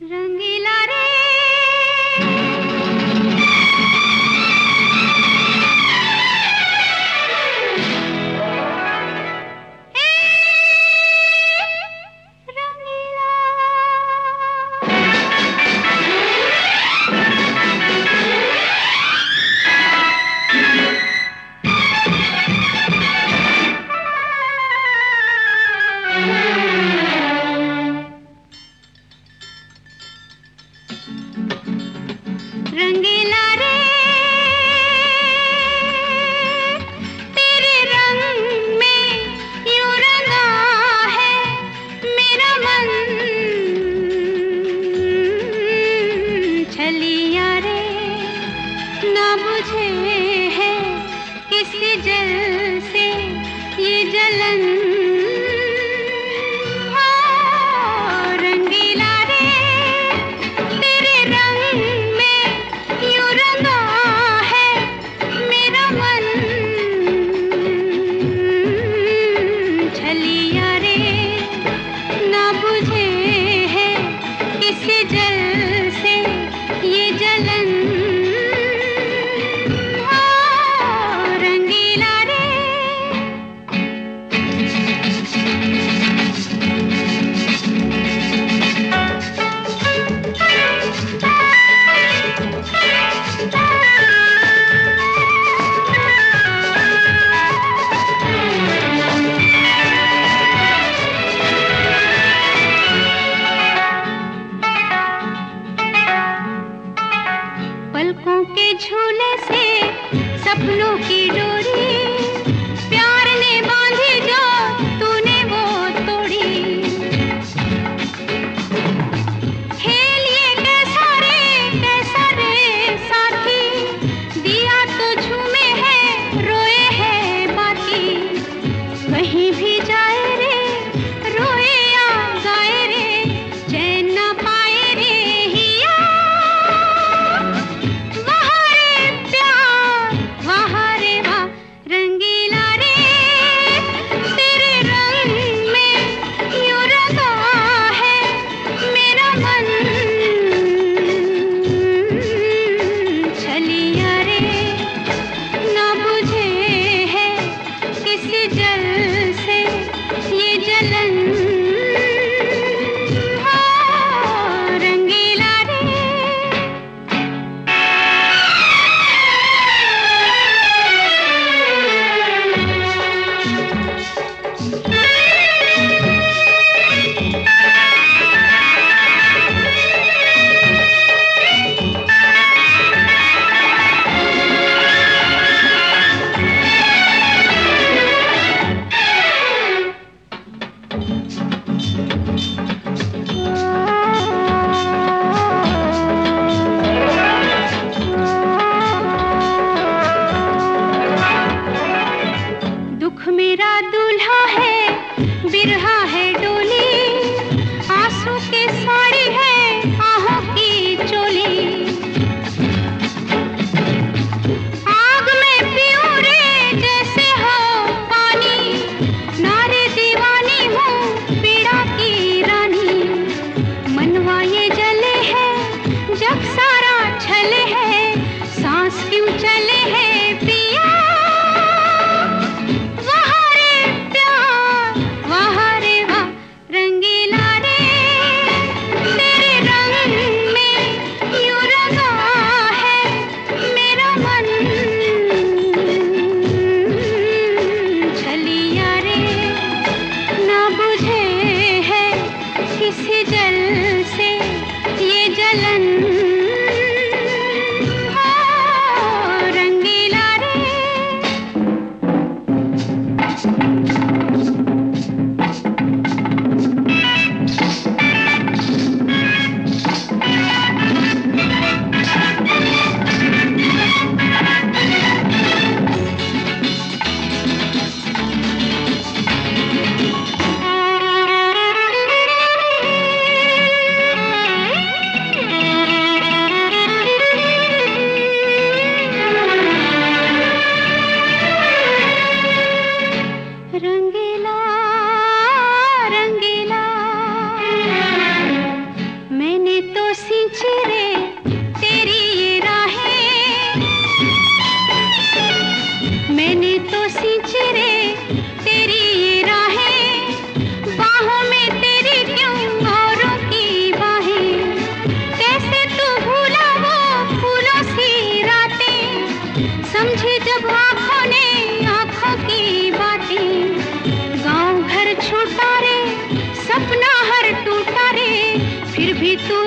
रंगीला रे रंगीला रंगीला रे तेरे रंग में यूं रंगा है मेरा मन। छलिया रे ना बुझे है किसी जल से ये जलन। पलकों के झूले से सपनों की डोरी प्यार ने बांधी जो तूने वो तोड़ी। खेल ये कैसा रे साथी दिया तो झूमे है रोए है बाकी। कहीं भी जाए रे रोए या गाए रे चैन ना पाए रे हिया। रंगीला रे तेरे रंग में यूं रंगा है मेरा मन। छलिया रे ना बुझे है किसी जल से ये जलन। रंगीला रे दुख मेरा दूल्हा है बिरहा है डोली आंसू की साड़ी है आहों की चोली। आग में पीऊं रे जैसे हो पानी नारे दीवानी हूँ पीड़ा की रानी। मनवा ये जले है जग सारा छले है सांस क्यों चले है पिया। रंगीला रे तेरे रंग में यूं रंगा है मेरा मन। छलिया रे ना बुझे है किसी जल से ये जलन। रंगीला रे तू